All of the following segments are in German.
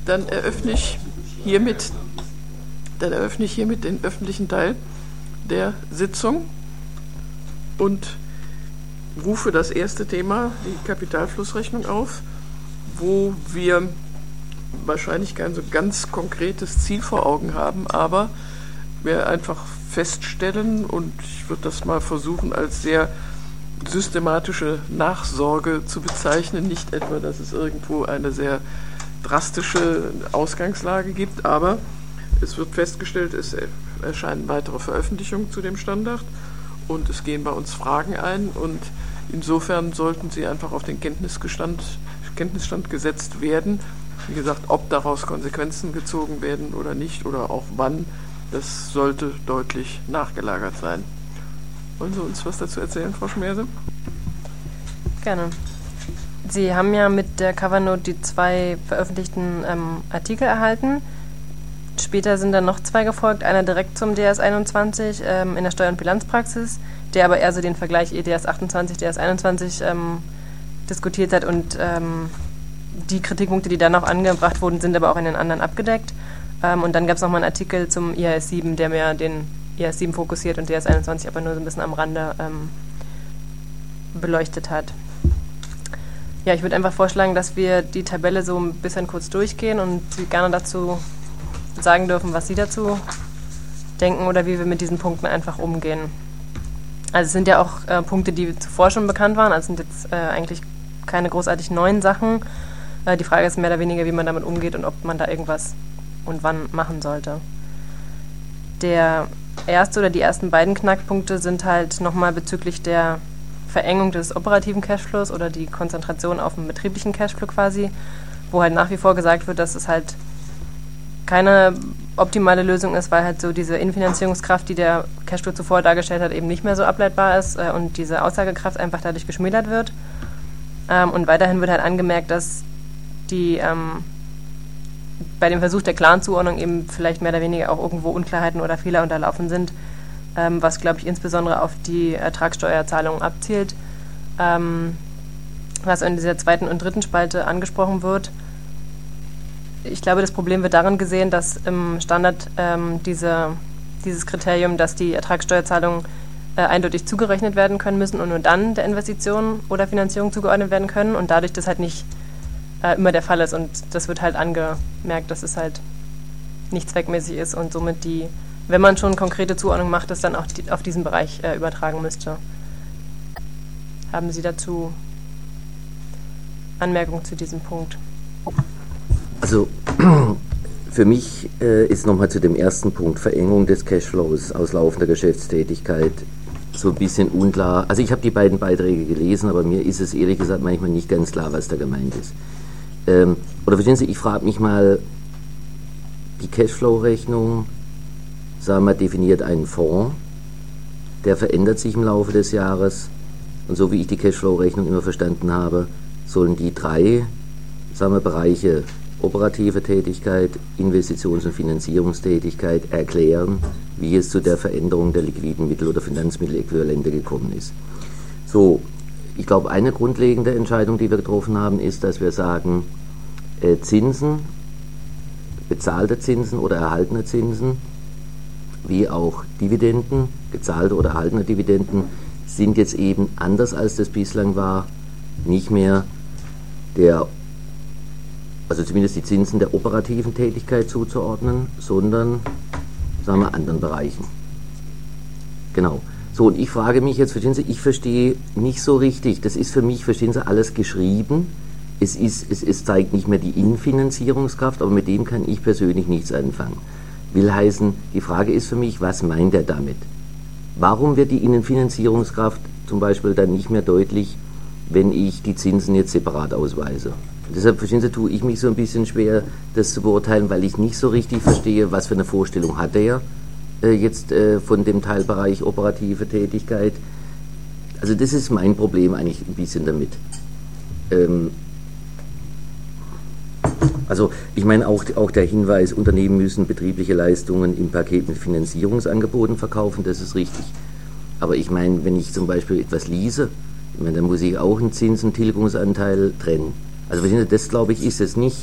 dann eröffne ich hiermit den öffentlichen Teil der Sitzung und rufe das erste Thema, die Kapitalflussrechnung, auf, wo wir wahrscheinlich kein so ganz konkretes Ziel vor Augen haben, aber wir einfach feststellen, und ich würde das mal versuchen als sehr systematische Nachsorge zu bezeichnen, nicht etwa, dass es irgendwo eine sehr drastische Ausgangslage gibt, aber es wird festgestellt, es erscheinen weitere Veröffentlichungen zu dem Standard und es gehen bei uns Fragen ein, und insofern sollten sie einfach auf den Kenntnisstand gesetzt werden. Wie gesagt, ob daraus Konsequenzen gezogen werden oder nicht oder auch wann, das sollte deutlich nachgelagert sein. Wollen Sie uns was dazu erzählen, Frau Schmerse? Gerne. Sie haben ja mit der Covernote die 2 veröffentlichten Artikel erhalten. Später sind dann noch 2 gefolgt, einer direkt zum DS 21 in der Steuer- und Bilanzpraxis, der aber eher so den Vergleich EDS 28, DS 21 diskutiert hat, und die Kritikpunkte, die dann noch angebracht wurden, sind aber auch in den anderen abgedeckt. Und dann gab es nochmal einen Artikel zum IAS 7, der mehr den IAS 7 fokussiert und DS 21 aber nur so ein bisschen am Rande beleuchtet hat. Ja, ich würde einfach vorschlagen, dass wir die Tabelle so ein bisschen kurz durchgehen und Sie gerne dazu sagen dürfen, was Sie dazu denken oder wie wir mit diesen Punkten einfach umgehen. Also es sind ja auch Punkte, die zuvor schon bekannt waren, also sind jetzt eigentlich keine großartig neuen Sachen. Die Frage ist mehr oder weniger, wie man damit umgeht und ob man da irgendwas und wann machen sollte. Der erste oder die ersten beiden Knackpunkte sind halt nochmal bezüglich der Verengung des operativen Cashflows oder die Konzentration auf den betrieblichen Cashflow quasi, wo halt nach wie vor gesagt wird, dass es halt keine optimale Lösung ist, weil halt so diese Innenfinanzierungskraft, die der Cashflow zuvor dargestellt hat, eben nicht mehr so ableitbar ist und diese Aussagekraft einfach dadurch geschmälert wird. Und weiterhin wird halt angemerkt, dass die bei dem Versuch der klaren Zuordnung eben vielleicht mehr oder weniger auch irgendwo Unklarheiten oder Fehler unterlaufen sind, was, glaube ich, insbesondere auf die Ertragssteuerzahlungen abzielt, was in dieser 2. und 3. Spalte angesprochen wird. Ich glaube, das Problem wird darin gesehen, dass im Standard dieses Kriterium, dass die Ertragssteuerzahlungen eindeutig zugerechnet werden können müssen und nur dann der Investition oder Finanzierung zugeordnet werden können und dadurch das halt nicht immer der Fall ist, und das wird halt angemerkt, dass es halt nicht zweckmäßig ist und somit wenn man schon konkrete Zuordnung macht, das dann auch auf diesen Bereich übertragen müsste. Haben Sie dazu Anmerkungen zu diesem Punkt? Also für mich ist nochmal zu dem ersten Punkt, Verengung des Cashflows aus laufender Geschäftstätigkeit, so ein bisschen unklar. Also ich habe die beiden Beiträge gelesen, aber mir ist es ehrlich gesagt manchmal nicht ganz klar, was da gemeint ist. Oder verstehen Sie, ich frage mich mal, die Cashflow-Rechnung, sagen wir, definiert einen Fonds, der verändert sich im Laufe des Jahres, und so wie ich die Cashflow-Rechnung immer verstanden habe, sollen die 3, sagen wir, Bereiche operative Tätigkeit, Investitions- und Finanzierungstätigkeit erklären, wie es zu der Veränderung der liquiden Mittel- oder Finanzmitteläquivalente gekommen ist. So, ich glaube, eine grundlegende Entscheidung, die wir getroffen haben, ist, dass wir sagen, Zinsen, bezahlte Zinsen oder erhaltene Zinsen, wie auch Dividenden, gezahlte oder erhaltene Dividenden, sind jetzt eben anders als das bislang war, nicht mehr also zumindest die Zinsen der operativen Tätigkeit zuzuordnen, sondern, sagen wir, anderen Bereichen. Genau. So, und ich frage mich jetzt, verstehen Sie, ich verstehe nicht so richtig, das ist für mich, verstehen Sie, alles geschrieben, es zeigt nicht mehr die Innenfinanzierungskraft, aber mit dem kann ich persönlich nichts anfangen. Will heißen, die Frage ist für mich, was meint er damit? Warum wird die Innenfinanzierungskraft zum Beispiel dann nicht mehr deutlich, wenn ich die Zinsen jetzt separat ausweise? Deshalb, verstehen Sie, tue ich mich so ein bisschen schwer, das zu beurteilen, weil ich nicht so richtig verstehe, was für eine Vorstellung hat er jetzt von dem Teilbereich operative Tätigkeit. Also das ist mein Problem eigentlich ein bisschen damit. Also ich meine auch der Hinweis, Unternehmen müssen betriebliche Leistungen im Paket mit Finanzierungsangeboten verkaufen, das ist richtig. Aber ich meine, wenn ich zum Beispiel etwas lease, ich meine, dann muss ich auch einen Zins- und Tilgungsanteil trennen. Also das, glaube ich, ist es nicht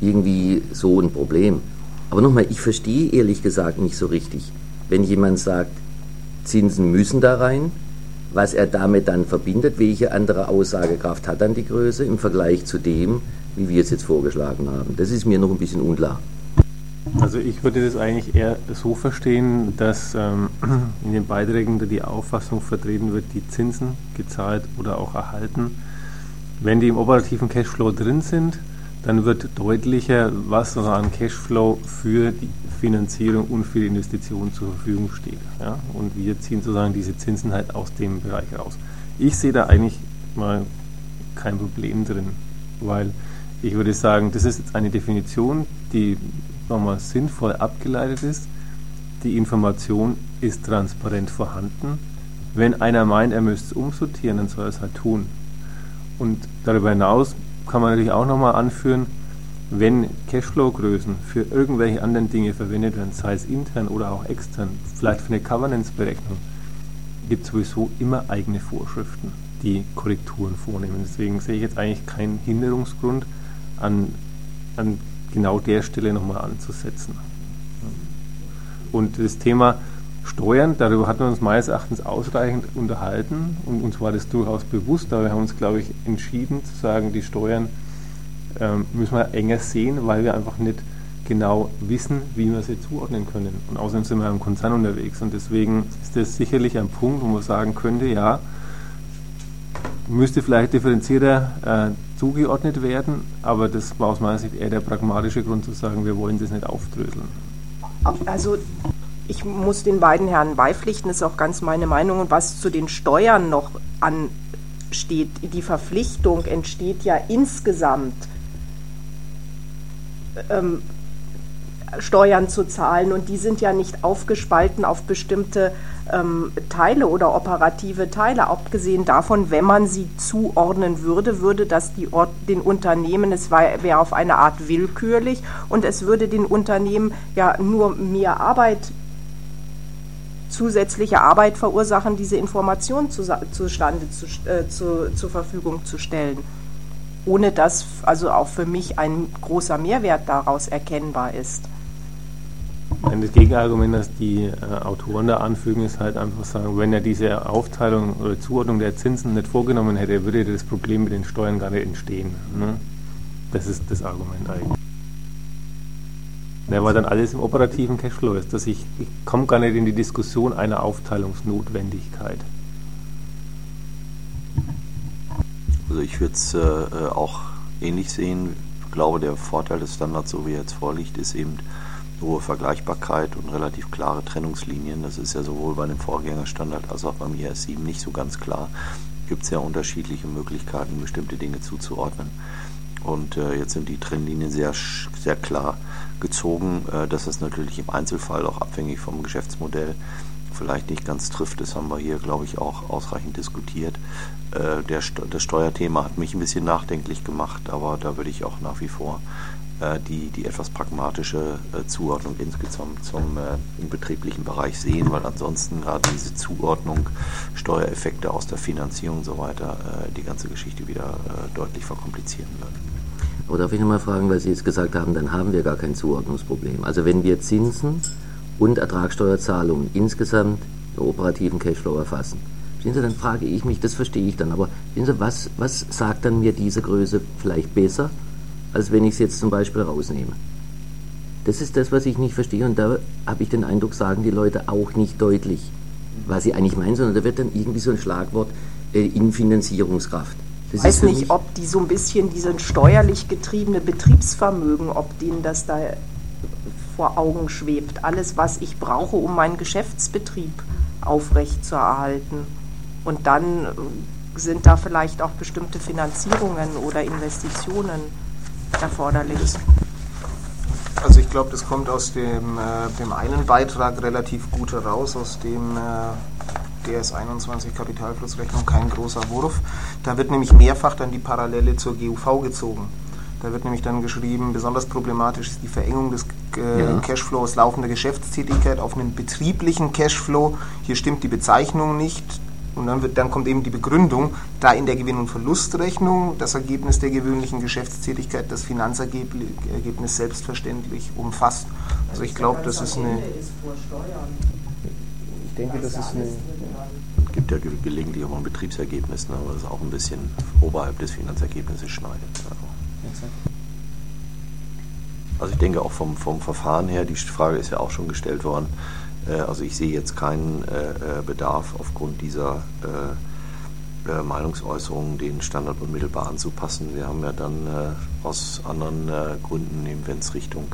irgendwie so ein Problem. Aber nochmal, ich verstehe ehrlich gesagt nicht so richtig, wenn jemand sagt, Zinsen müssen da rein, was er damit dann verbindet, welche andere Aussagekraft hat dann die Größe im Vergleich zu dem, wie wir es jetzt vorgeschlagen haben. Das ist mir noch ein bisschen unklar. Also ich würde das eigentlich eher so verstehen, dass in den Beiträgen die Auffassung vertreten wird, die Zinsen gezahlt oder auch erhalten. Wenn die im operativen Cashflow drin sind, dann wird deutlicher, was an Cashflow für die Finanzierung und für die Investition zur Verfügung steht. Ja? Und wir ziehen sozusagen diese Zinsen halt aus dem Bereich raus. Ich sehe da eigentlich mal kein Problem drin, weil ich würde sagen, das ist jetzt eine Definition, die nochmal sinnvoll abgeleitet ist. Die Information ist transparent vorhanden. Wenn einer meint, er müsste es umsortieren, dann soll er es halt tun. Und darüber hinaus kann man natürlich auch nochmal anführen, wenn Cashflow-Größen für irgendwelche anderen Dinge verwendet werden, sei es intern oder auch extern, vielleicht für eine Governance-Berechnung, gibt es sowieso immer eigene Vorschriften, die Korrekturen vornehmen. Deswegen sehe ich jetzt eigentlich keinen Hinderungsgrund, an genau der Stelle nochmal anzusetzen. Und das Thema Steuern, darüber hatten wir uns meines Erachtens ausreichend unterhalten und uns war das durchaus bewusst, aber wir haben uns, glaube ich, entschieden zu sagen, die Steuern müssen wir enger sehen, weil wir einfach nicht genau wissen, wie wir sie zuordnen können. Und außerdem sind wir im Konzern unterwegs und deswegen ist das sicherlich ein Punkt, wo man sagen könnte, ja, müsste vielleicht differenzierter zugeordnet werden, aber das war aus meiner Sicht eher der pragmatische Grund zu sagen, wir wollen das nicht aufdröseln. Also ich muss den beiden Herren beipflichten, ist auch ganz meine Meinung. Und was zu den Steuern noch ansteht, die Verpflichtung entsteht ja insgesamt, Steuern zu zahlen und die sind ja nicht aufgespalten auf bestimmte Teile oder operative Teile. Abgesehen davon, wenn man sie zuordnen würde, würde das den Unternehmen, es wäre auf eine Art willkürlich und es würde den Unternehmen ja nur mehr zusätzliche Arbeit verursachen, diese Informationen zur Verfügung zu stellen. Ohne dass also auch für mich ein großer Mehrwert daraus erkennbar ist. Das Gegenargument, das die Autoren da anfügen, ist halt einfach sagen, wenn er diese Aufteilung oder Zuordnung der Zinsen nicht vorgenommen hätte, würde das Problem mit den Steuern gar nicht entstehen. Ne? Das ist das Argument eigentlich. Ja, weil dann alles im operativen Cashflow ist. Dass ich komme gar nicht in die Diskussion einer Aufteilungsnotwendigkeit. Also ich würde es auch ähnlich sehen. Ich glaube, der Vorteil des Standards, so wie er jetzt vorliegt, ist eben hohe Vergleichbarkeit und relativ klare Trennungslinien. Das ist ja sowohl bei dem Vorgängerstandard als auch beim IS7 nicht so ganz klar. Gibt es ja unterschiedliche Möglichkeiten, bestimmte Dinge zuzuordnen. Und jetzt sind die Trennlinien sehr, sehr klar gezogen. Das ist natürlich im Einzelfall auch abhängig vom Geschäftsmodell vielleicht nicht ganz trifft. Das haben wir hier, glaube ich, auch ausreichend diskutiert. Das Steuerthema hat mich ein bisschen nachdenklich gemacht, aber da würde ich auch nach wie vor die etwas pragmatische Zuordnung insgesamt zum betrieblichen Bereich sehen, weil ansonsten gerade diese Zuordnung, Steuereffekte aus der Finanzierung und so weiter die ganze Geschichte wieder deutlich verkomplizieren würden. Aber darf ich nochmal fragen, weil Sie jetzt gesagt haben, dann haben wir gar kein Zuordnungsproblem. Also wenn wir Zinsen und Ertragssteuerzahlungen insgesamt im operativen Cashflow erfassen, sehen Sie, dann frage ich mich, das verstehe ich dann, aber sehen Sie, was sagt dann mir diese Größe vielleicht besser, als wenn ich es jetzt zum Beispiel rausnehme? Das ist das, was ich nicht verstehe und da habe ich den Eindruck, sagen die Leute auch nicht deutlich, was sie eigentlich meinen, sondern da wird dann irgendwie so ein Schlagwort in Finanzierungskraft. Ich weiß nicht, ob die so ein bisschen diesen steuerlich getriebene Betriebsvermögen, ob denen das da vor Augen schwebt. Alles, was ich brauche, um meinen Geschäftsbetrieb aufrechtzuerhalten. Und dann sind da vielleicht auch bestimmte Finanzierungen oder Investitionen erforderlich. Also ich glaube, das kommt aus dem einen Beitrag relativ gut heraus, aus dem DS21 Kapitalflussrechnung, kein großer Wurf. Da wird nämlich mehrfach dann die Parallele zur GUV gezogen. Da wird nämlich dann geschrieben, besonders problematisch ist die Verengung des Cashflow aus laufender Geschäftstätigkeit auf einen betrieblichen Cashflow. Hier stimmt die Bezeichnung nicht. Und dann kommt eben die Begründung, da in der Gewinn- und Verlustrechnung das Ergebnis der gewöhnlichen Geschäftstätigkeit das Finanzergebnis selbstverständlich umfasst. Also ich glaube, das ist eine... Ich denke, das ist eine... Es gibt ja gelegentlich auch mal ein Betriebsergebnis, ne, aber das auch ein bisschen oberhalb des Finanzergebnisses schneidet. Also ich denke auch vom Verfahren her, die Frage ist ja auch schon gestellt worden, also ich sehe jetzt keinen Bedarf aufgrund dieser Meinungsäußerungen den Standard unmittelbar anzupassen. Wir haben ja dann aus anderen Gründen, eben wenn es Richtung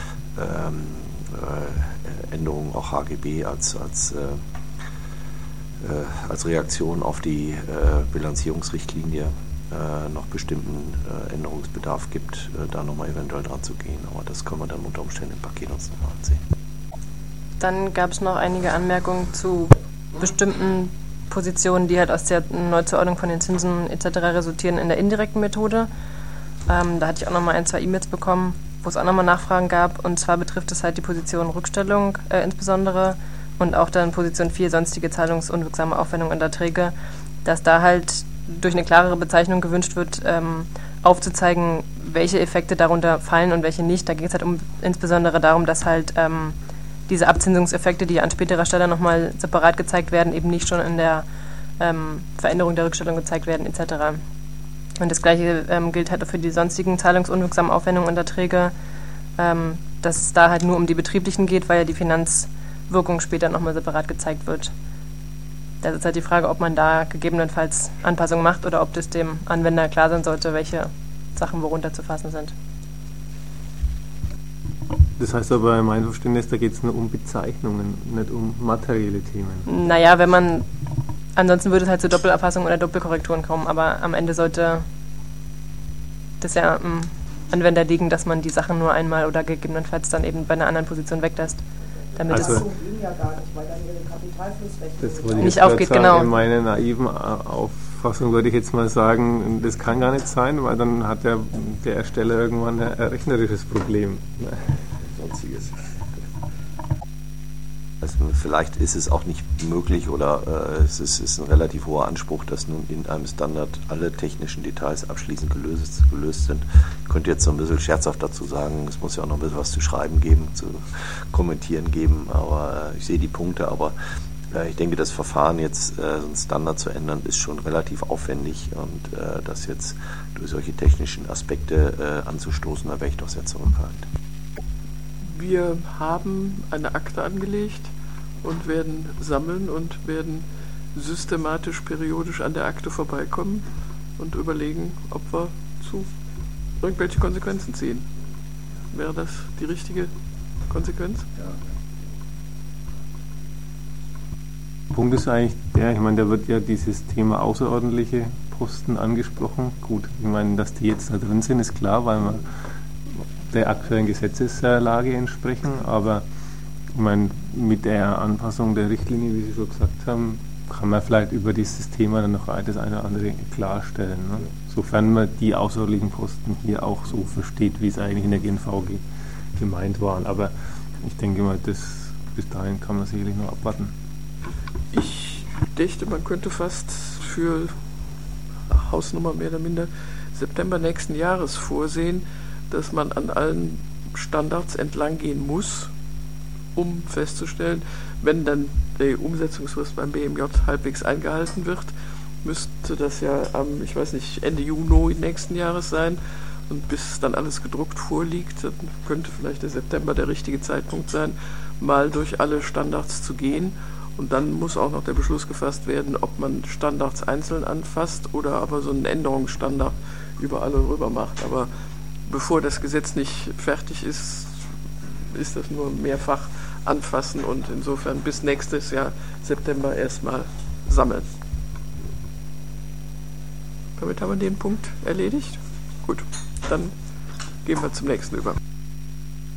Änderungen auch HGB als Reaktion auf die Bilanzierungsrichtlinie noch bestimmten Änderungsbedarf gibt, da nochmal eventuell dran zu gehen. Aber das können wir dann unter Umständen im Paket uns nochmal ansehen. Dann gab es noch einige Anmerkungen zu bestimmten Positionen, die halt aus der Neuzuordnung von den Zinsen etc. resultieren in der indirekten Methode. Da hatte ich auch nochmal 1, 2 E-Mails bekommen, wo es auch nochmal Nachfragen gab. Und zwar betrifft es halt die Position Rückstellung insbesondere und auch dann Position 4, sonstige zahlungsunwirksame Aufwendungen und Erträge, dass da halt durch eine klarere Bezeichnung gewünscht wird, aufzuzeigen, welche Effekte darunter fallen und welche nicht. Da geht es halt insbesondere darum, dass halt diese Abzinsungseffekte, die an späterer Stelle nochmal separat gezeigt werden, eben nicht schon in der Veränderung der Rückstellung gezeigt werden etc. Und das Gleiche gilt halt auch für die sonstigen zahlungsunwirksamen Aufwendungen und Erträge, dass es da halt nur um die betrieblichen geht, weil ja die Finanzwirkung später nochmal separat gezeigt wird. Da ist halt die Frage, ob man da gegebenenfalls Anpassungen macht oder ob das dem Anwender klar sein sollte, welche Sachen worunter zu fassen sind. Das heißt aber in meinem Verständnis, da geht es nur um Bezeichnungen, nicht um materielle Themen. Naja, ansonsten würde es halt zu Doppelerfassungen oder Doppelkorrekturen kommen, aber am Ende sollte das ja am Anwender liegen, dass man die Sachen nur einmal oder gegebenenfalls dann eben bei einer anderen Position weglässt. Damit Also, es ja gar nicht, weil dann ihre Kapitalflussrechnung das wollte ich nicht jetzt aufgeht, sagen. genau. In meiner naiven Auffassung würde ich jetzt mal sagen, das kann gar nicht sein, weil dann hat der Ersteller irgendwann ein rechnerisches Problem. Sonstiges. Also vielleicht ist es auch nicht möglich oder es ist ein relativ hoher Anspruch, dass nun in einem Standard alle technischen Details abschließend gelöst sind. Ich könnte jetzt so ein bisschen scherzhaft dazu sagen, es muss ja auch noch ein bisschen was zu schreiben geben, zu kommentieren geben, aber ich sehe die Punkte, aber ich denke, das Verfahren jetzt, so einen Standard zu ändern, ist schon relativ aufwendig und das jetzt durch solche technischen Aspekte anzustoßen, da wäre ich doch sehr zurückhaltend. Wir haben eine Akte angelegt und werden sammeln und werden systematisch, periodisch an der Akte vorbeikommen und überlegen, ob wir zu irgendwelche Konsequenzen ziehen. Wäre das die richtige Konsequenz? Ja. Der Punkt ist eigentlich der, ich meine, da wird ja dieses Thema außerordentliche Posten angesprochen. Gut, ich meine, dass die jetzt da drin sind, ist klar, weil wir der aktuellen Gesetzeslage entsprechen, aber ich meine, mit der Anpassung der Richtlinie, wie Sie schon gesagt haben, kann man vielleicht über dieses Thema dann noch das eine oder andere klarstellen. Ne? Sofern man die außerordentlichen Posten hier auch so versteht, wie es eigentlich in der GNVG gemeint waren. Aber ich denke mal, bis dahin kann man sicherlich noch abwarten. Ich dächte, man könnte fast für Hausnummer mehr oder minder September nächsten Jahres vorsehen, dass man an allen Standards entlang gehen muss, um festzustellen, wenn dann die Umsetzungsfrist beim BMJ halbwegs eingehalten wird, müsste das ja am, ich weiß nicht, Ende Juni nächsten Jahres sein. Und bis dann alles gedruckt vorliegt, dann könnte vielleicht der September der richtige Zeitpunkt sein, mal durch alle Standards zu gehen. Und dann muss auch noch der Beschluss gefasst werden, ob man Standards einzeln anfasst oder aber so einen Änderungsstandard über alle rüber macht. Aber bevor das Gesetz nicht fertig ist, ist das nur mehrfach anfassen und insofern bis nächstes Jahr September erstmal sammeln. Damit haben wir den Punkt erledigt. Gut, dann gehen wir zum nächsten über.